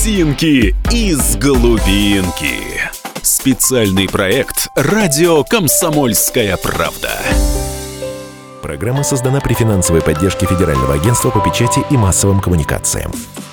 Картинки из глубинки. Специальный проект «Радио Комсомольская правда». Программа создана при финансовой поддержке Федерального агентства по печати и массовым коммуникациям.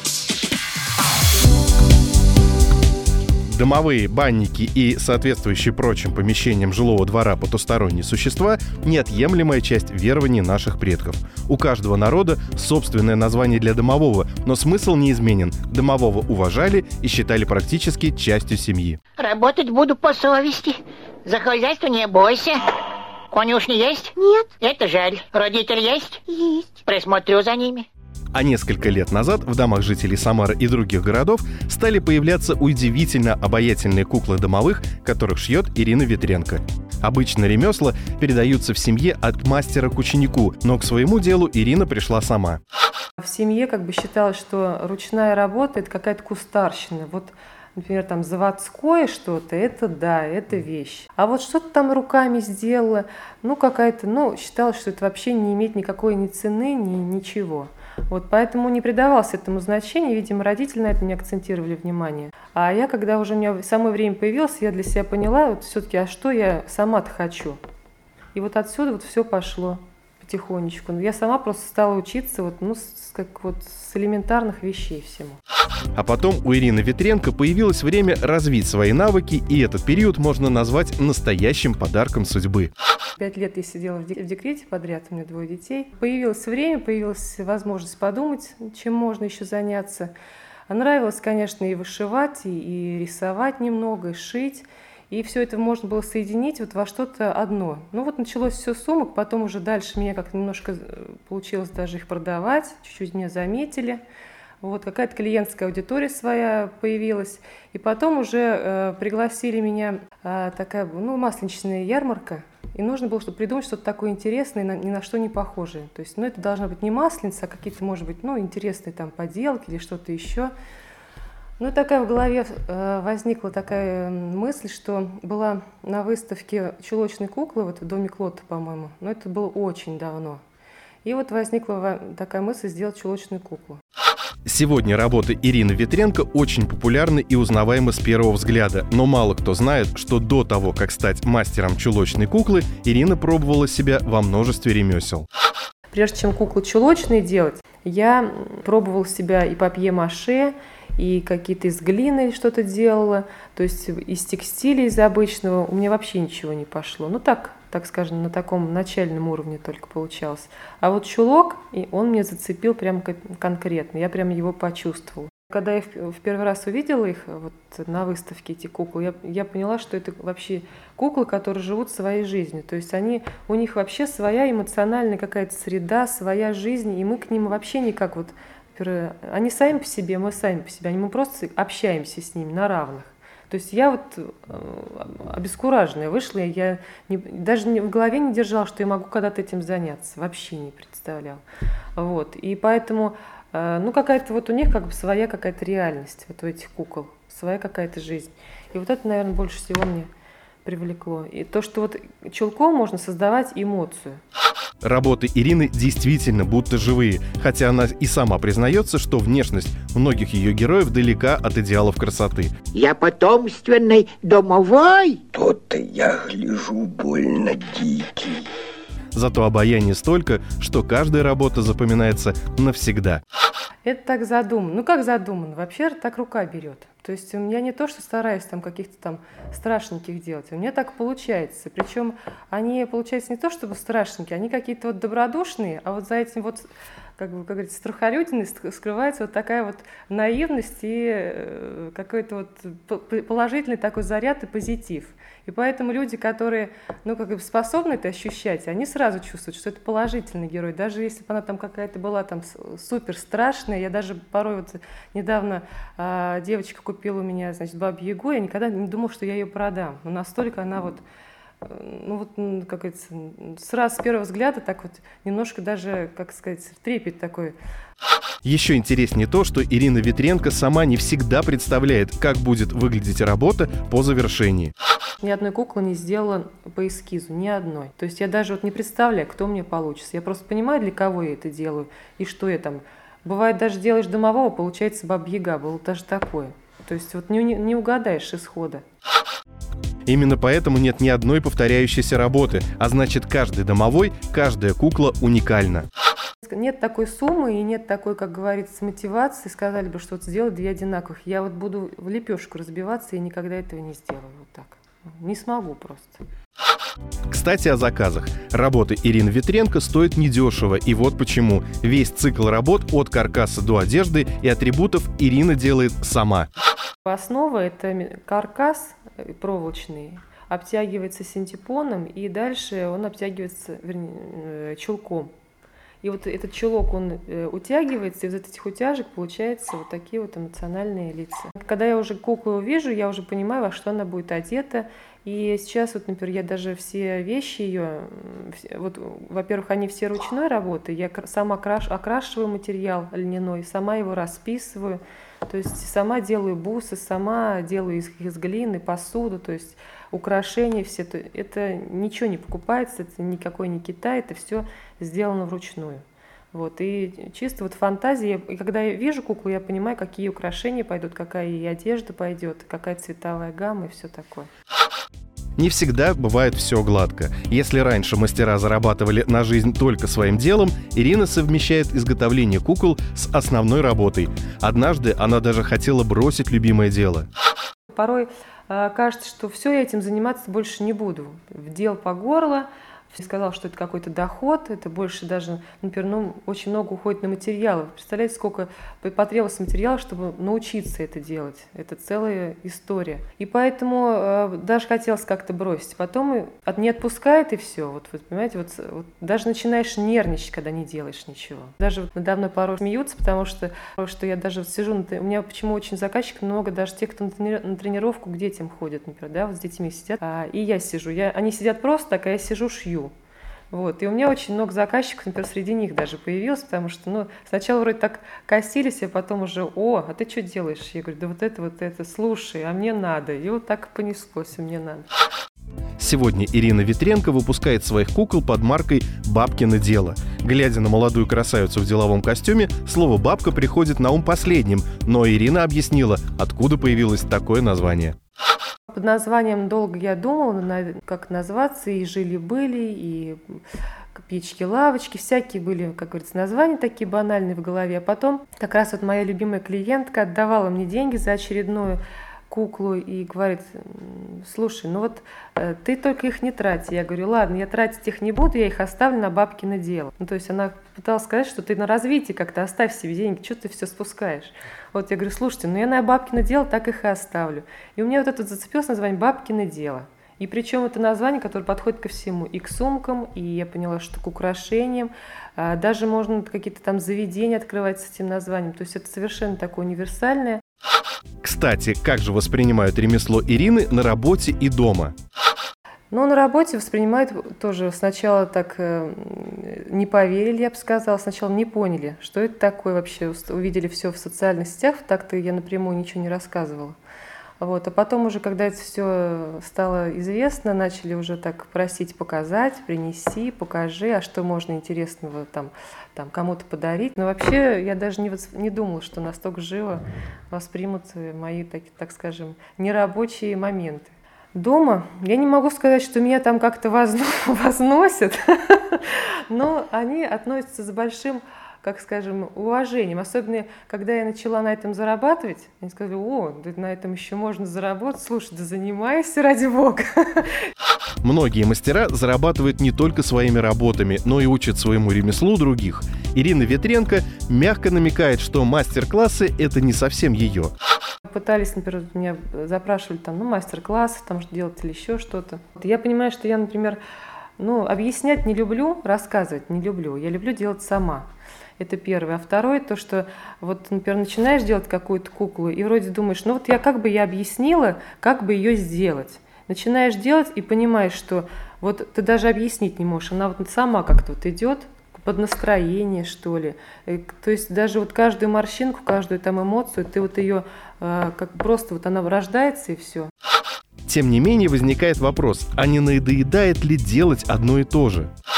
Домовые, банники и соответствующие прочим помещениям жилого двора потусторонние существа – неотъемлемая часть верований наших предков. У каждого народа собственное название для домового, но смысл неизменен. Домового уважали и считали практически частью семьи. Работать буду по совести. За хозяйство не бойся. Конюшни есть? Нет. Это жаль. Родитель есть? Есть. Присмотрю за ними. А несколько лет назад в домах жителей Самары и других городов стали появляться удивительно обаятельные куклы домовых, которых шьет Ирина Ветренко. Обычно ремесла передаются в семье от мастера к ученику, но к своему делу Ирина пришла сама. В семье считалось, что ручная работа – это какая-то кустарщина. Например, заводское что-то, это вещь. А что-то там руками сделала, считалось, что это вообще не имеет никакой ни цены, ни ничего. Поэтому не придавалось этому значения, видимо, родители на это не акцентировали внимание. А я, когда уже у меня самое время появилось, я для себя поняла, все-таки, а что я сама-то хочу? И отсюда все пошло потихонечку. Я сама просто стала учиться с элементарных вещей всему. А потом у Ирины Ветренко появилось время развить свои навыки, и этот период можно назвать настоящим подарком судьбы. 5 лет я сидела в декрете подряд, у меня 2 детей. Появилось время, появилась возможность подумать, чем можно еще заняться. Нравилось, конечно, и вышивать, и рисовать немного, и шить. И все это можно было соединить во что-то одно. Началось все с сумок, потом уже дальше меня как-то немножко получилось даже их продавать, чуть-чуть меня заметили. Какая-то клиентская аудитория своя появилась. И потом уже пригласили меня такая, масленичная ярмарка. И нужно было придумать что-то такое интересное, ни на что не похожее. То есть, это должна быть не масленица, а какие-то, может быть, интересные поделки или что-то еще. Такая в голове возникла такая мысль, что была на выставке чулочной куклы в доме Клотта, по-моему. Но это было очень давно. И возникла такая мысль сделать чулочную куклу. Сегодня работы Ирины Ветренко очень популярны и узнаваемы с первого взгляда, но мало кто знает, что до того, как стать мастером чулочной куклы, Ирина пробовала себя во множестве ремесел. Прежде чем куклы чулочные делать, я пробовала себя и папье-маше, и какие-то из глины что-то делала, то есть из текстиля, из обычного. У меня вообще ничего не пошло. Так скажем, на таком начальном уровне только получалось. А чулок, и он меня зацепил прям конкретно, я прям его почувствовала. Когда я в первый раз увидела их на выставке, эти куклы, я поняла, что это вообще куклы, которые живут своей жизнью. То есть у них вообще своя эмоциональная какая-то среда, своя жизнь, и мы к ним вообще никак они сами по себе, мы сами по себе, мы просто общаемся с ними на равных. То есть я обескураженная вышла, я даже в голове не держала, что я могу когда-то этим заняться, вообще не представляла. И поэтому, какая-то у них своя какая-то реальность, у этих кукол, своя какая-то жизнь. И это, наверное, больше всего мне привлекло. И то, что чулком можно создавать эмоцию. Работы Ирины действительно будто живые, хотя она и сама признается, что внешность многих ее героев далека от идеалов красоты. Я потомственный домовой. То-то я гляжу больно дикий. Зато обаяния столько, что каждая работа запоминается навсегда. Это так задумано. Как задумано? Вообще так рука берет. То есть я не то, что стараюсь каких-то страшненьких делать. У меня так получается. Причем они получаются не то, чтобы страшненькие, они какие-то добродушные, а за этим как говорится, страхолюдиной скрывается такая наивность и какой-то положительный такой заряд и позитив. И поэтому люди, которые способны это ощущать, они сразу чувствуют, что это положительный герой. Даже если бы она какая-то была супер страшная. Я даже порой недавно девочка купила у меня, Бабу-Ягу, я никогда не думала, что я ее продам. Но настолько она как говорится, сразу с первого взгляда немножко даже, трепет такой. Еще интереснее то, что Ирина Ветренко сама не всегда представляет, как будет выглядеть работа по завершении. Ни одной куклы не сделала по эскизу, ни одной. То есть я даже не представляю, кто мне получится. Я просто понимаю, для кого я это делаю и что я Бывает, даже делаешь домового, получается баба-яга, было даже такое. То есть вот не угадаешь исхода. Именно поэтому нет ни одной повторяющейся работы, а значит, каждый домовой, каждая кукла уникальна. Нет такой суммы и нет такой, как говорится, мотивации. Сказали бы, что вот сделать 2 одинаковых. Я вот буду в лепешку разбиваться и никогда этого не сделаю. Вот так. Не смогу просто. Кстати, о заказах. Работы Ирины Ветренко стоят недешево, и вот почему. Весь цикл работ от каркаса до одежды и атрибутов Ирина делает сама. Основа – это каркас проволочный, обтягивается синтепоном, и дальше он обтягивается, чулком. И вот этот чулок, он утягивается, и из этих утяжек получаются вот такие вот эмоциональные лица. Когда я уже куклу увижу, я уже понимаю, во что она будет одета. И сейчас, вот, например, я даже все вещи ее, вот, во-первых, они все ручной работы, я сама окрашиваю материал льняной, сама его расписываю, то есть сама делаю бусы, сама делаю из глины посуду, то есть украшения все. Это ничего не покупается, это никакой не Китай, это все сделано вручную. Вот, и чисто вот фантазия, и когда я вижу куклу, я понимаю, какие украшения пойдут, какая ей одежда пойдет, какая цветовая гамма и все такое. Не всегда бывает все гладко. Если раньше мастера зарабатывали на жизнь только своим делом, Ирина совмещает изготовление кукол с основной работой. Однажды она даже хотела бросить любимое дело. Порой кажется, что все, я этим заниматься больше не буду. В дел по горло. Сказал, что это какой-то доход, это больше даже, например, очень много уходит на материалы. Представляете, сколько потребовалось материалов, чтобы научиться это делать. Это целая история. И поэтому даже хотелось как-то бросить. Потом не отпускает, и все. Вот понимаете, вот даже начинаешь нервничать, когда не делаешь ничего. Даже надо мной порой смеются, потому что я даже сижу, у меня почему очень заказчиков много, даже тех, кто на тренировку к детям ходит, например, да, вот с детьми сидят, и я сижу. Они сидят просто так, а я сижу, шью. Вот. И у меня очень много заказчиков, например, среди них даже появилось, потому что, сначала вроде так косились, а потом уже, а ты что делаешь? Я говорю, да вот это, слушай, а мне надо. И вот так и понеслось, мне надо. Сегодня Ирина Ветренко выпускает своих кукол под маркой «Бабкино дело». Глядя на молодую красавицу в деловом костюме, слово «бабка» приходит на ум последним, но Ирина объяснила, откуда появилось такое название. Под названием долго я думала, как назваться, и жили-были, и печки-лавочки, всякие были, как говорится, названия такие банальные в голове. А потом как раз вот моя любимая клиентка отдавала мне деньги за очередную куклу и говорит, слушай, ты только их не трать. Я говорю, ладно, я тратить их не буду, я их оставлю на бабкино дело. То есть она пыталась сказать, что ты на развитие как-то оставь себе деньги, что ты все спускаешь. Вот я говорю, слушайте, я на бабкино дело так их и оставлю. И у меня вот это зацепилось название «Бабкино дело». И причем это название, которое подходит ко всему, и к сумкам, и я поняла, что к украшениям. Даже можно какие-то там заведения открывать с этим названием. То есть это совершенно такое универсальное. Кстати, как же воспринимают ремесло Ирины на работе и дома? На работе воспринимают тоже сначала так не поверили, я бы сказала, сначала не поняли, что это такое вообще. Увидели все в социальных сетях, так-то я напрямую ничего не рассказывала. Вот. А потом уже, когда это все стало известно, начали уже так просить показать, принеси, покажи, а что можно интересного там кому-то подарить. Но вообще я даже не думала, что настолько живо воспримут мои, так скажем, нерабочие моменты. Дома я не могу сказать, что меня там как-то возносят, но они относятся с большим, как скажем, уважением. Особенно, когда я начала на этом зарабатывать, они сказали, да на этом еще можно заработать. Слушай, да занимайся, ради бога. Многие мастера зарабатывают не только своими работами, но и учат своему ремеслу других. Ирина Ветренко мягко намекает, что мастер-классы – это не совсем ее. Пытались, например, меня запрашивали мастер-классы, делать или еще что-то. Я понимаю, что я, например, объяснять не люблю, рассказывать не люблю. Я люблю делать сама. Это первое. А второе, то, что например, начинаешь делать какую-то куклу, и вроде думаешь, я как бы я объяснила, как бы ее сделать. Начинаешь делать и понимаешь, что ты даже объяснить не можешь. Она сама как-то идет под настроение, что ли. То есть даже каждую морщинку, каждую эмоцию, ты ее как просто она рождается и все. Тем не менее возникает вопрос, а не надоедает ли делать одно и то же?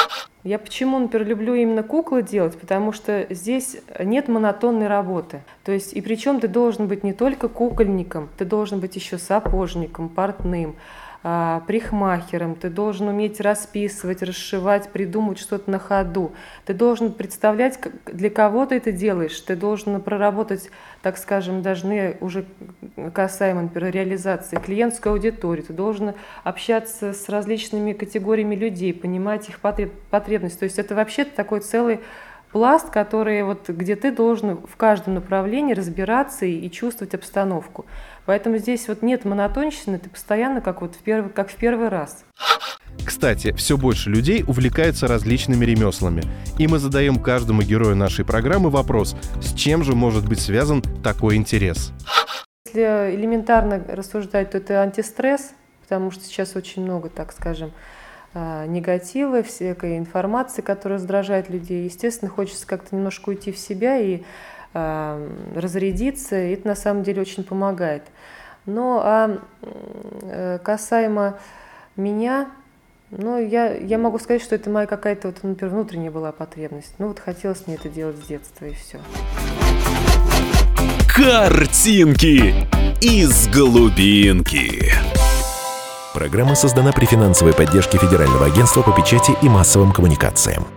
Я почему, например, люблю именно куклы делать? Потому что здесь нет монотонной работы. То есть, и причем ты должен быть не только кукольником, ты должен быть еще сапожником, портным, парикмахером, ты должен уметь расписывать, расшивать, придумать что-то на ходу. Ты должен представлять, для кого ты это делаешь. Ты должен проработать, так скажем, даже уже касаемо, например, реализации клиентскую аудиторию. Ты должен общаться с различными категориями людей, понимать их потребности. То есть это вообще такой целый пласт, который где ты должен в каждом направлении разбираться и чувствовать обстановку. Поэтому здесь нет монотонщины, ты постоянно как в первый раз. Кстати, все больше людей увлекаются различными ремеслами. И мы задаем каждому герою нашей программы вопрос, с чем же может быть связан такой интерес? Если элементарно рассуждать, то это антистресс, потому что сейчас очень много, так скажем, негатива, всякой информации, которая раздражает людей. Естественно, хочется как-то немножко уйти в себя и разрядиться, и это на самом деле очень помогает. Но касаемо меня, я могу сказать, что это моя какая-то, например, внутренняя была потребность. Хотелось мне это делать с детства, и все. Картинки из глубинки. Программа создана при финансовой поддержке Федерального агентства по печати и массовым коммуникациям.